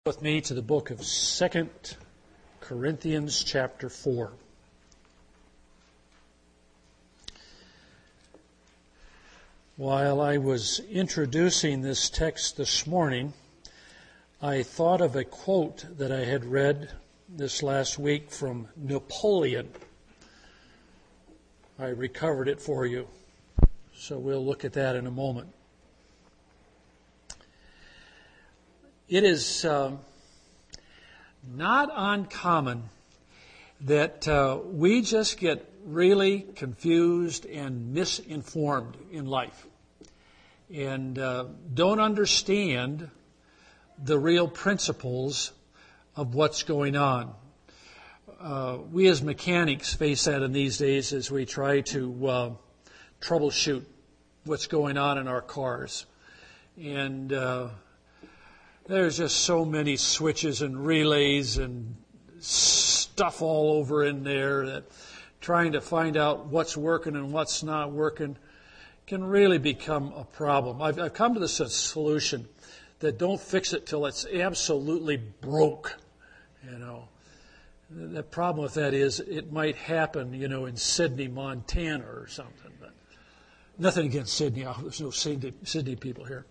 With me to the book of 2 Corinthians chapter 4. While I was introducing this text this morning, I thought of a quote that I had read this last week from Napoleon. I recovered it for you, so we'll look at that in a moment. It is not uncommon that we just get really confused and misinformed in life and don't understand the real principles of what's going on. We as mechanics face that in these days as we try to troubleshoot what's going on in our cars. And there's just so many switches and relays and stuff all over in there that trying to find out what's working and what's not working can really become a problem. I've come to this solution that don't fix it till it's absolutely broke. The problem with that is it might happen, in Sydney, Montana or something. But nothing against Sydney. There's no Sydney people here.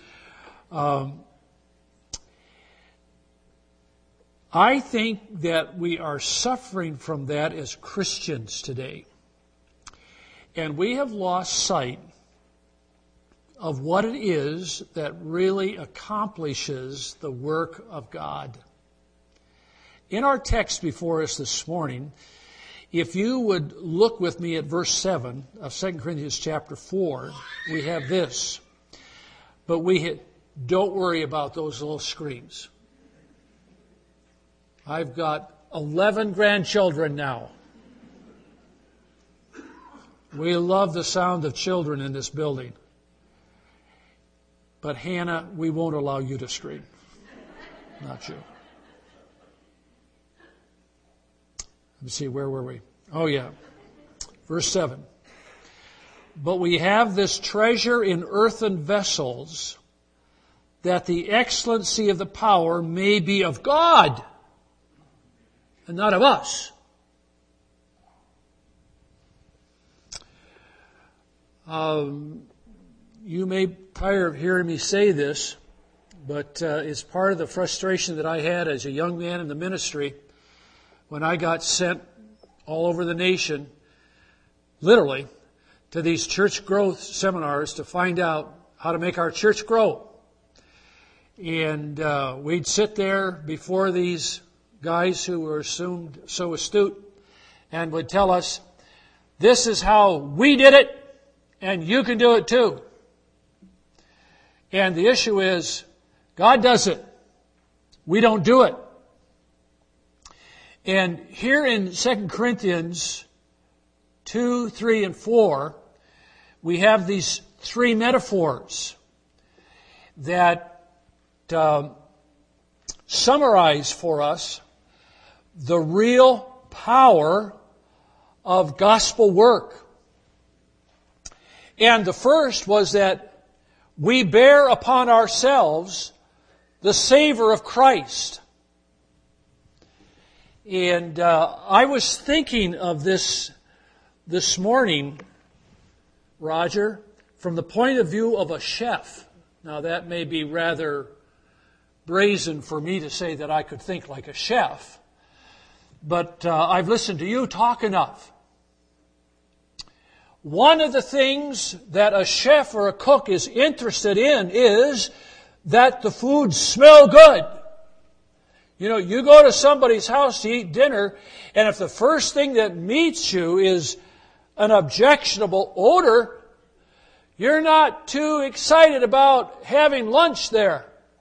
I think that we are suffering from that as Christians today. And we have lost sight of what it is that really accomplishes the work of God. In our text before us this morning, if you would look with me at verse 7 of 2 Corinthians chapter 4, we have this. But don't worry about those little screams. I've got 11 grandchildren now. We love the sound of children in this building. But Hannah, we won't allow you to scream. Not you. Let me see, where were we? Oh yeah. Verse 7. But we have this treasure in earthen vessels, that the excellency of the power may be of God, and not of us. You may tire of hearing me say this, but it's part of the frustration that I had as a young man in the ministry when I got sent all over the nation, literally, to these church growth seminars to find out how to make our church grow. And we'd sit there before these guys who were assumed so astute and would tell us, this is how we did it, and you can do it too. And the issue is, God does it. We don't do it. And here in 2 Corinthians 2, 3, and 4, we have these three metaphors that summarize for us the real power of gospel work. And the first was that we bear upon ourselves the savor of Christ. And I was thinking of this morning, Roger, from the point of view of a chef. Now that may be rather brazen for me to say that I could think like a chef, but I've listened to you talk enough. One of the things that a chef or a cook is interested in is that the food smell good. You go to somebody's house to eat dinner, and if the first thing that meets you is an objectionable odor, you're not too excited about having lunch there.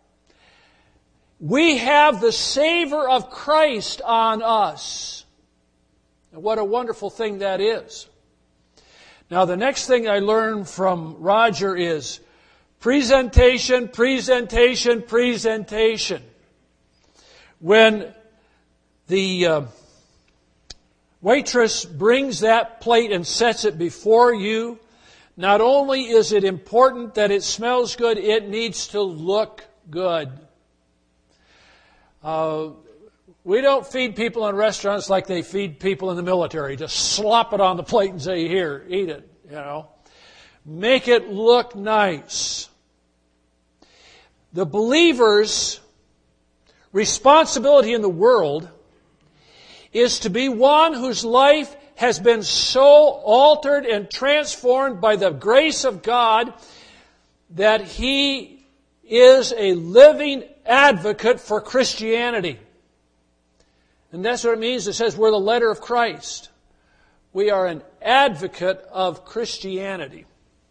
We have the savor of Christ on us. And what a wonderful thing that is. Now, the next thing I learned from Roger is presentation, presentation, presentation. When the waitress brings that plate and sets it before you, not only is it important that it smells good, it needs to look good. We don't feed people in restaurants like they feed people in the military. Just slop it on the plate and say, here, eat it, Make it look nice. The believer's responsibility in the world is to be one whose life has been so altered and transformed by the grace of God that he is a living advocate for Christianity. And that's what it means. It says we're the letter of Christ. We are an advocate of Christianity.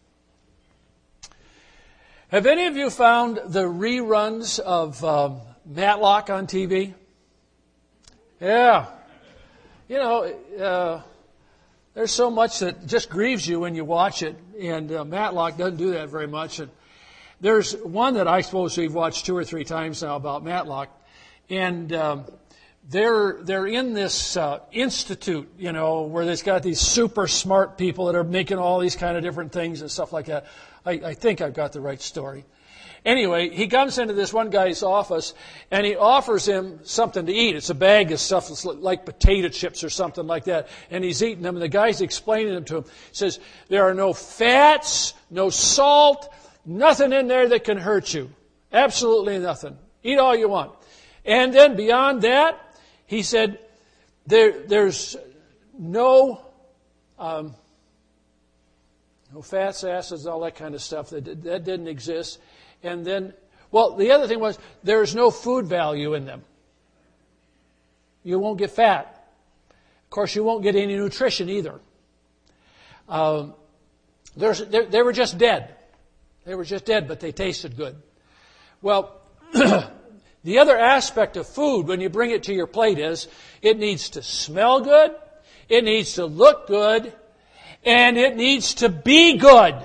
Have any of you found the reruns of Matlock on TV? Yeah. There's so much that just grieves you when you watch it, and Matlock doesn't do that very much. And there's one that I suppose we've watched 2 or 3 times now about Matlock, and they're in this institute, where they've got these super smart people that are making all these kind of different things and stuff like that. I think I've got the right story. Anyway, he comes into this one guy's office, and he offers him something to eat. It's a bag of stuff that's like potato chips or something like that. And he's eating them, and the guy's explaining them to him. He says, there are no fats, no salt, nothing in there that can hurt you. Absolutely nothing. Eat all you want. And then beyond that, he said, there's no fats, acids, all that kind of stuff. That didn't exist. And then, the other thing was, there's no food value in them. You won't get fat. Of course, you won't get any nutrition either. They were just dead. They were just dead, but they tasted good. Well, the other aspect of food, when you bring it to your plate, is it needs to smell good, it needs to look good, and it needs to be good.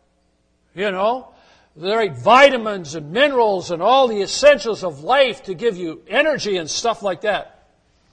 The right vitamins and minerals and all the essentials of life to give you energy and stuff like that.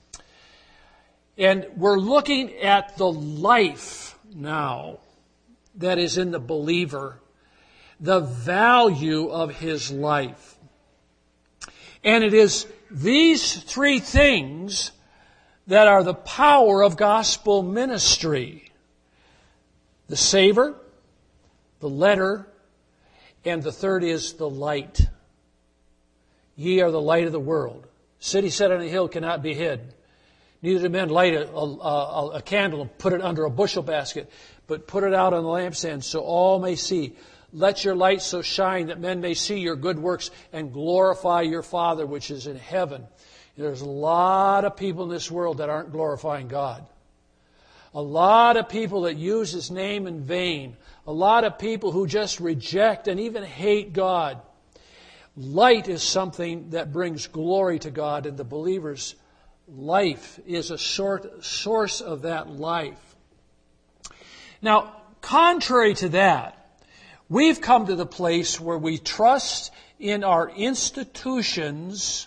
And we're looking at the life now that is in the believer, the value of his life. And it is these 3 things that are the power of gospel ministry. The savor, the letter, and the third is the light. Ye are the light of the world. City set on a hill cannot be hid. Neither do men light a candle and put it under a bushel basket, but put it out on the lampstand so all may see. Let your light so shine that men may see your good works and glorify your Father which is in heaven. There's a lot of people in this world that aren't glorifying God. A lot of people that use His name in vain. A lot of people who just reject and even hate God. Light is something that brings glory to God, and the believer's life is a source of that life. Now, contrary to that, we've come to the place where we trust in our institutions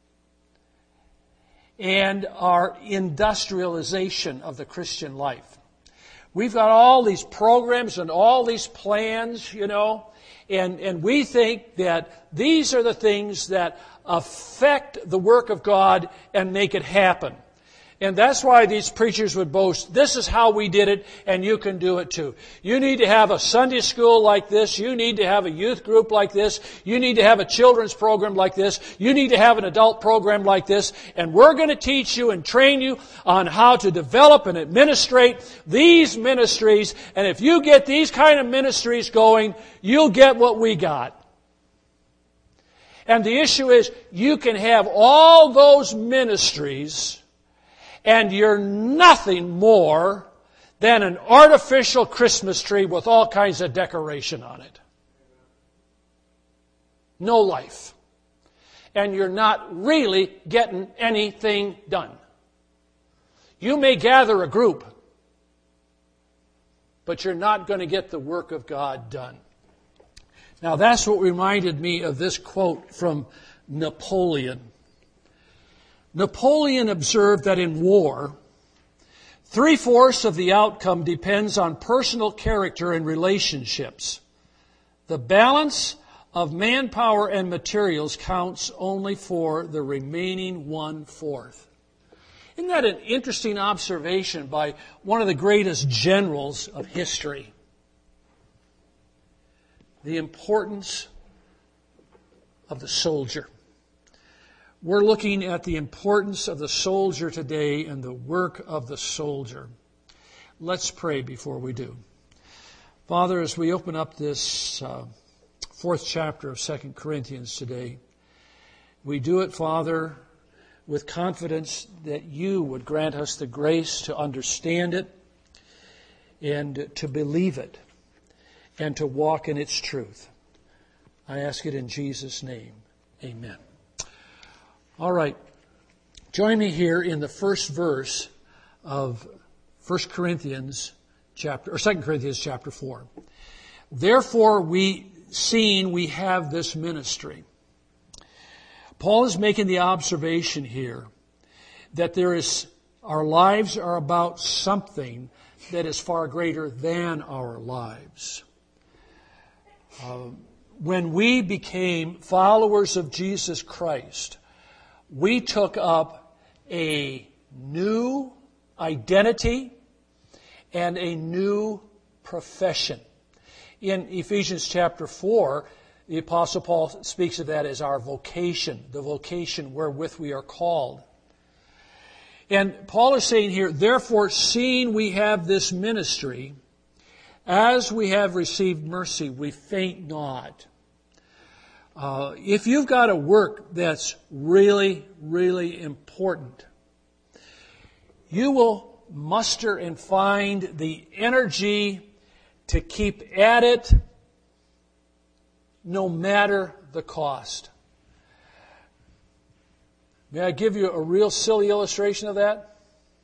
and our industrialization of the Christian life. We've got all these programs and all these plans, and we think that these are the things that affect the work of God and make it happen. And that's why these preachers would boast, this is how we did it, and you can do it too. You need to have a Sunday school like this. You need to have a youth group like this. You need to have a children's program like this. You need to have an adult program like this. And we're going to teach you and train you on how to develop and administrate these ministries. And if you get these kind of ministries going, you'll get what we got. And the issue is, you can have all those ministries, and you're nothing more than an artificial Christmas tree with all kinds of decoration on it. No life. And you're not really getting anything done. You may gather a group, but you're not going to get the work of God done. Now that's what reminded me of this quote from Napoleon. Napoleon observed that in war, 3/4 of the outcome depends on personal character and relationships. The balance of manpower and materials counts only for the remaining 1/4. Isn't that an interesting observation by one of the greatest generals of history? The importance of the soldier. We're looking at the importance of the soldier today and the work of the soldier. Let's pray before we do. Father, as we open up this 4th chapter of 2 Corinthians today, we do it, Father, with confidence that you would grant us the grace to understand it and to believe it and to walk in its truth. I ask it in Jesus' name. Amen. All right. Join me here in the first verse of 2 Corinthians chapter 4. Therefore, seeing we have this ministry. Paul is making the observation here that our lives are about something that is far greater than our lives. When we became followers of Jesus Christ, we took up a new identity and a new profession. In Ephesians chapter 4, the Apostle Paul speaks of that as our vocation, the vocation wherewith we are called. And Paul is saying here, therefore, seeing we have this ministry, as we have received mercy, we faint not. If you've got a work that's really, really important, you will muster and find the energy to keep at it no matter the cost. May I give you a real silly illustration of that?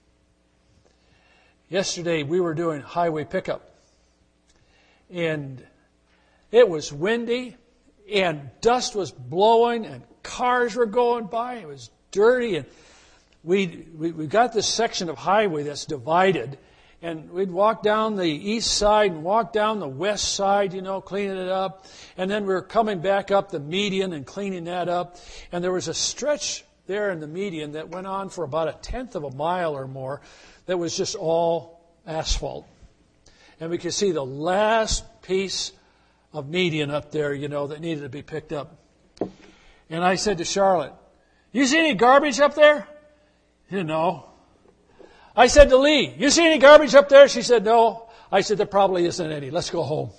Yesterday we were doing highway pickup. And it was windy and dust was blowing and cars were going by. It was dirty, and we got this section of highway that's divided, and we'd walk down the east side and walk down the west side, cleaning it up. And then we were coming back up the median and cleaning that up. And there was a stretch there in the median that went on for about 1/10 of a mile or more that was just all asphalt. And we could see the last piece of median up there, that needed to be picked up. And I said to Charlotte, "You see any garbage up there?" No. I said to Lee, "You see any garbage up there?" She said, "No." I said, "There probably isn't any. Let's go home."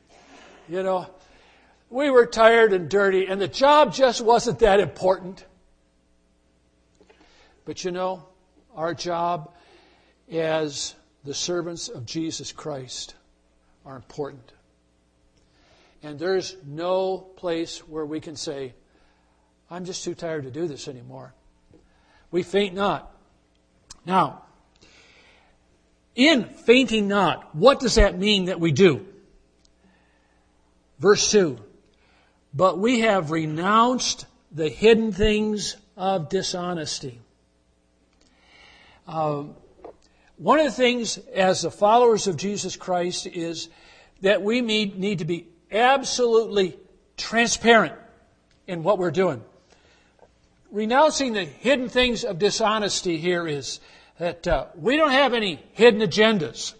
We were tired and dirty, and the job just wasn't that important. But our job as the servants of Jesus Christ are important. And there's no place where we can say, "I'm just too tired to do this anymore." We faint not. Now, in fainting not, what does that mean that we do? Verse 2, but we have renounced the hidden things of dishonesty. One of the things as the followers of Jesus Christ is that we need to be absolutely transparent in what we're doing. Renouncing the hidden things of dishonesty here is that we don't have any hidden agendas.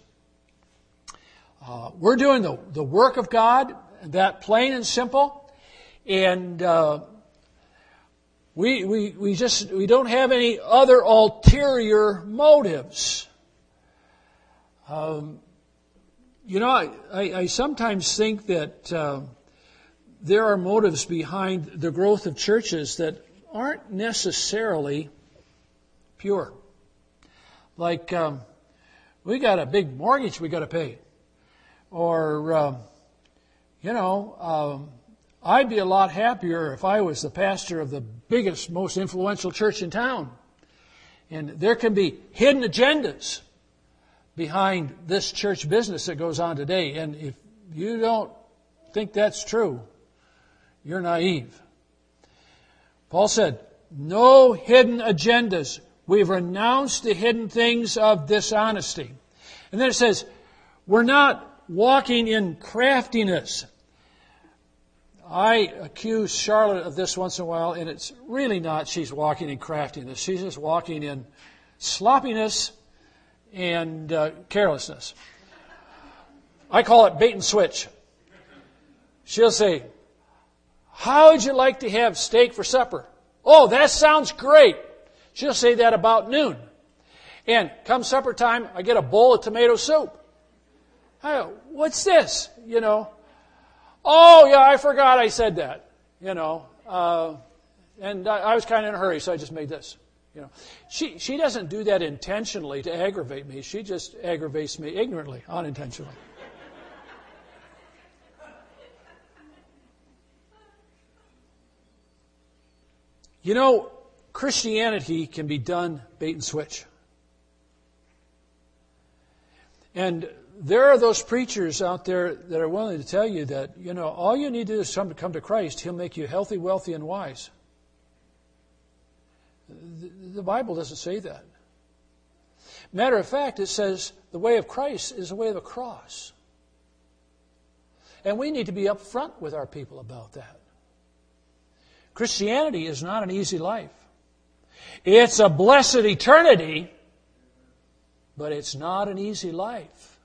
We're doing the work of God, that plain and simple, and we don't have any other ulterior motives. I sometimes think that there are motives behind the growth of churches that aren't necessarily pure. Like, we got a big mortgage we got to pay. Or, I'd be a lot happier if I was the pastor of the biggest, most influential church in town. And there can be hidden agendas behind this church business that goes on today. And if you don't think that's true, you're naive. Paul said, no hidden agendas. We've renounced the hidden things of dishonesty. And then it says, we're not walking in craftiness. I accuse Charlotte of this once in a while, and it's really not she's walking in craftiness. She's just walking in sloppiness and carelessness. I call it bait and switch. She'll say, how would you like to have steak for supper? Oh, that sounds great. She'll say that about noon. And come supper time, I get a bowl of tomato soup. I go, what's this? Oh, yeah, I forgot I said that. And I was kind of in a hurry, so I just made this. She doesn't do that intentionally to aggravate me. She just aggravates me ignorantly, unintentionally. Christianity can be done bait and switch. And there are those preachers out there that are willing to tell you that, all you need to do is come to Christ. He'll make you healthy, wealthy, and wise. The Bible doesn't say that. Matter of fact, it says the way of Christ is the way of the cross. And we need to be upfront with our people about that. Christianity is not an easy life. It's a blessed eternity, but it's not an easy life.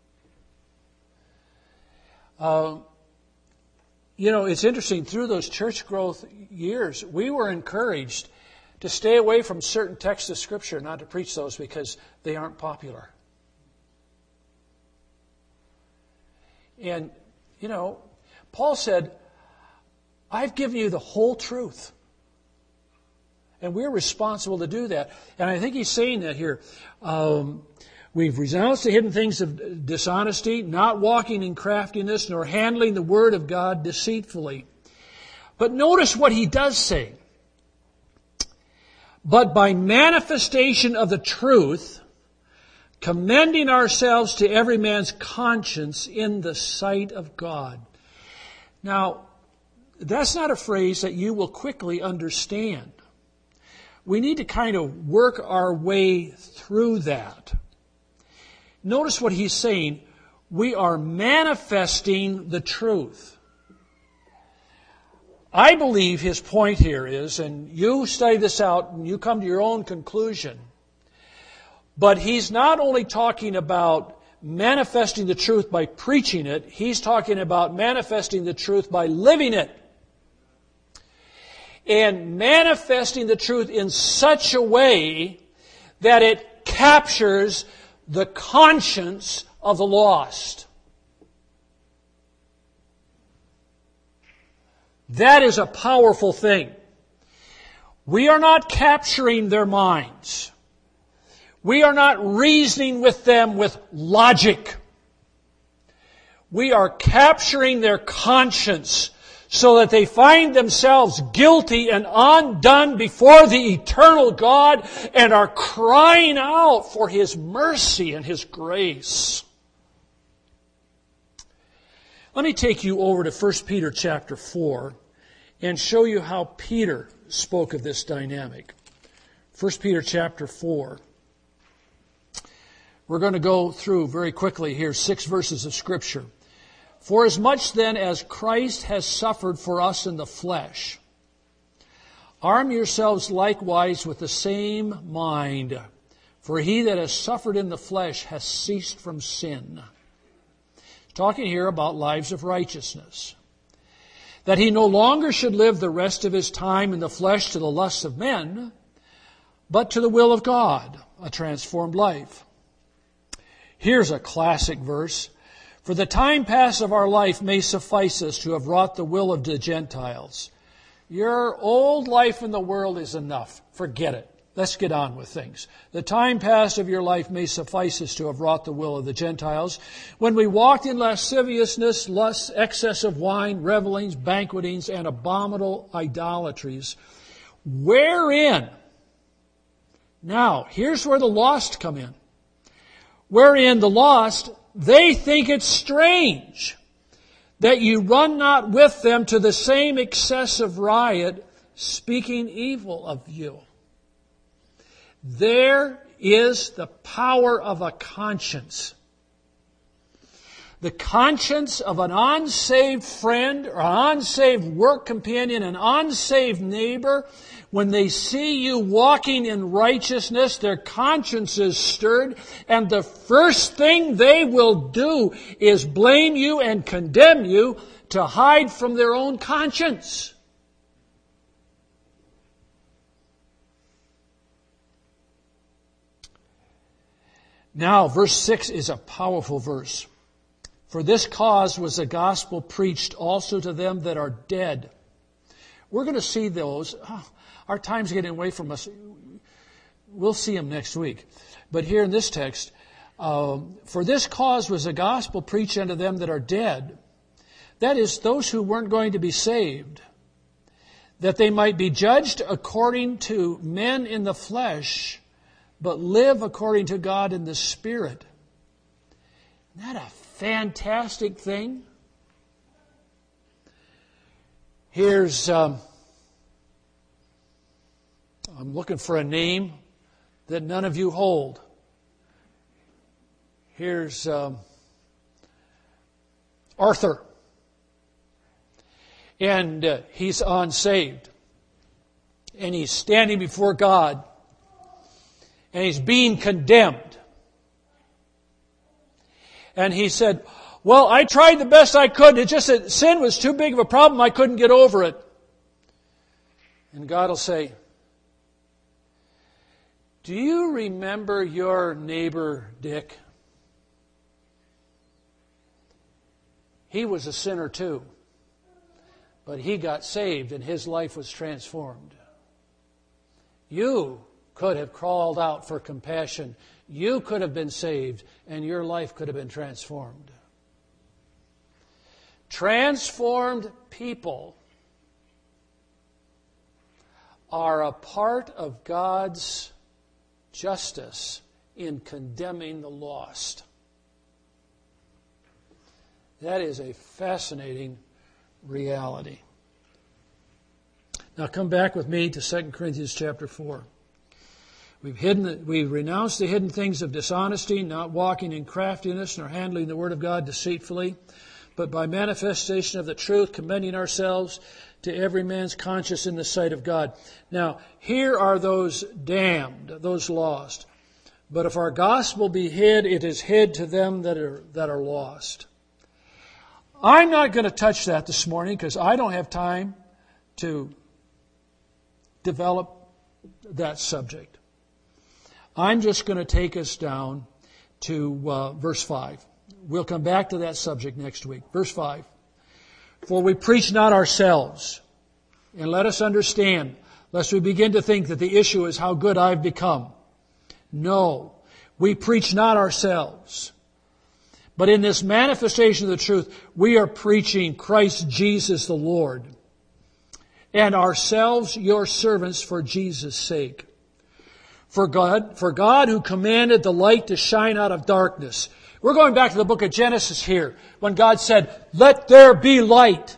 It's interesting, through those church growth years, we were encouraged to stay away from certain texts of Scripture, not to preach those because they aren't popular. And, Paul said, I've given you the whole truth. And we're responsible to do that. And I think he's saying that here. We've renounced the hidden things of dishonesty, not walking in craftiness, nor handling the word of God deceitfully. But notice what he does say. But by manifestation of the truth, commending ourselves to every man's conscience in the sight of God. Now, that's not a phrase that you will quickly understand. We need to kind of work our way through that. Notice what he's saying. We are manifesting the truth. I believe his point here is, and you study this out and you come to your own conclusion, but he's not only talking about manifesting the truth by preaching it, he's talking about manifesting the truth by living it. And manifesting the truth in such a way that it captures the conscience of the lost. That is a powerful thing. We are not capturing their minds. We are not reasoning with them with logic. We are capturing their conscience so that they find themselves guilty and undone before the eternal God and are crying out for His mercy and His grace. Let me take you over to 1 Peter chapter 4 and show you how Peter spoke of this dynamic. 1 Peter chapter 4. We're going to go through very quickly here 6 verses of Scripture. For as much then as Christ has suffered for us in the flesh, arm yourselves likewise with the same mind. For he that has suffered in the flesh has ceased from sin. Talking here about lives of righteousness. That he no longer should live the rest of his time in the flesh to the lusts of men, but to the will of God, a transformed life. Here's a classic verse. For the time past of our life may suffice us to have wrought the will of the Gentiles. Your old life in the world is enough. Forget it. Let's get on with things. The time past of your life may suffice us to have wrought the will of the Gentiles. When we walked in lasciviousness, lust, excess of wine, revelings, banquetings, and abominable idolatries, wherein, now, here's where the lost come in. Wherein the lost, they think it strange that you run not with them to the same excessive riot, speaking evil of you. There is the power of a conscience. The conscience of an unsaved friend or an unsaved work companion, an unsaved neighbor, when they see you walking in righteousness, their conscience is stirred, and the first thing they will do is blame you and condemn you to hide from their own conscience. Now, verse 6 is a powerful verse. For this cause was the gospel preached also to them that are dead. We're going to see those. Our time's getting away from us. We'll see them next week. But here in this text, for this cause was the gospel preached unto them that are dead. That is, those who weren't going to be saved, that they might be judged according to men in the flesh, but live according to God in the Spirit. Isn't that a fantastic thing? Here's, I'm looking for a name that none of you hold. Here's Arthur. And he's unsaved. And he's standing before God. And he's being condemned. And he said, well, I tried the best I could. It's just that sin was too big of a problem. I couldn't get over it. And God will say, do you remember your neighbor Dick? He was a sinner too. But he got saved and his life was transformed. You could have crawled out for compassion. You could have been saved and your life could have been transformed. Transformed people are a part of God's justice in condemning the lost. That is a fascinating reality. Now come back with me to 2 Corinthians chapter 4. We've renounced the hidden things of dishonesty, not walking in craftiness, nor handling the word of God deceitfully, but by manifestation of the truth, commending ourselves to every man's conscience in the sight of God. Now, here are those damned, those lost. But if our gospel be hid, it is hid to them that are lost. I'm not going to touch that this morning because I don't have time to develop that subject. I'm just going to take us down to verse 5. We'll come back to that subject next week. Verse 5. For we preach not ourselves. And let us understand, lest we begin to think that the issue is how good I've become. No, we preach not ourselves. But in this manifestation of the truth, we are preaching Christ Jesus the Lord, and ourselves your servants for Jesus' sake. For God who commanded the light to shine out of darkness. We're going back to the book of Genesis here, when God said, let there be light.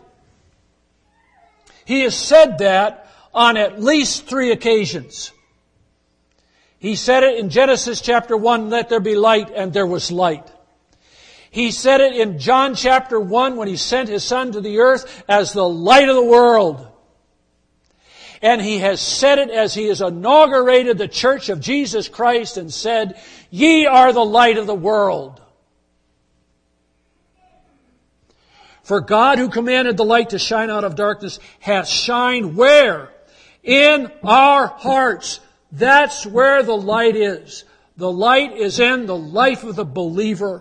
He has said that on at least 3 occasions. He said it in Genesis chapter 1, let there be light, and there was light. He said it in John chapter 1 when He sent His Son to the earth as the light of the world. And He has said it as He has inaugurated the church of Jesus Christ and said, ye are the light of the world. For God who commanded the light to shine out of darkness hath shined where? In our hearts. That's where the light is. The light is in the life of the believer.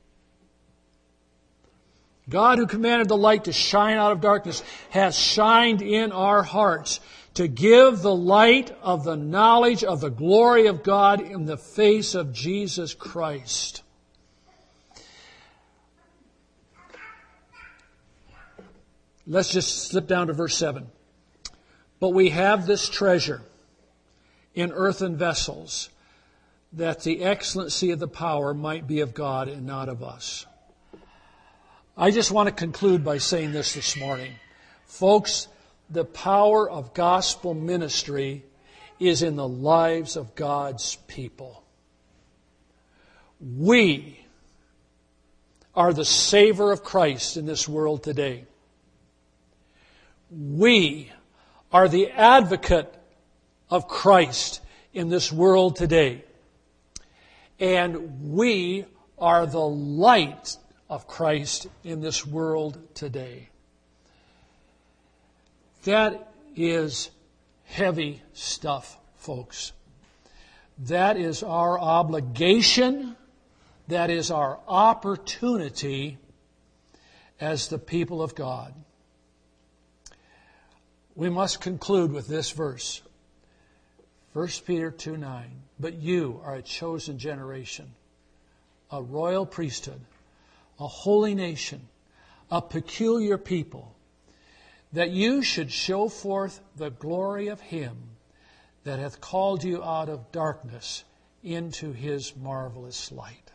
God who commanded the light to shine out of darkness has shined in our hearts to give the light of the knowledge of the glory of God in the face of Jesus Christ. Let's just slip down to verse 7. But we have this treasure in earthen vessels, that the excellency of the power might be of God and not of us. I just want to conclude by saying this morning. Folks, the power of gospel ministry is in the lives of God's people. We are the savor of Christ in this world today. We are the advocate of Christ in this world today. And we are the light of Christ in this world today. That is heavy stuff, folks. That is our obligation. That is our opportunity as the people of God. We must conclude with this verse. 1 Peter 2:9. But you are a chosen generation, a royal priesthood, a holy nation, a peculiar people, that you should show forth the glory of Him that hath called you out of darkness into His marvelous light.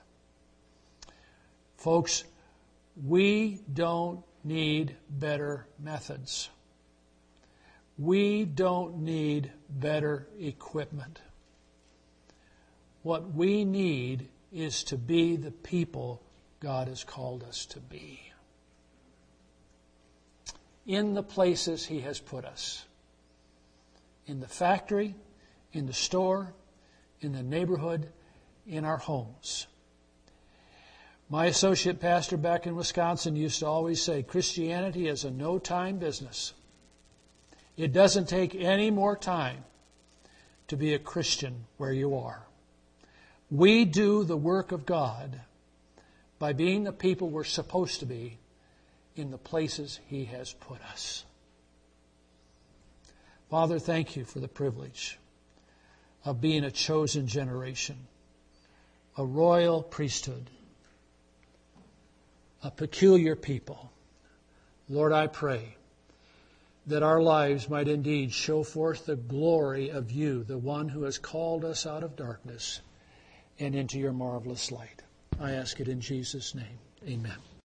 Folks, we don't need better methods. We don't need better equipment. What we need is to be the people God has called us to be. In the places He has put us. In the factory, in the store, in the neighborhood, in our homes. My associate pastor back in Wisconsin used to always say, Christianity is a no-time business. It doesn't take any more time to be a Christian where you are. We do the work of God by being the people we're supposed to be in the places He has put us. Father, thank You for the privilege of being a chosen generation, a royal priesthood, a peculiar people. Lord, I pray that our lives might indeed show forth the glory of You, the one who has called us out of darkness and into Your marvelous light. I ask it in Jesus' name. Amen.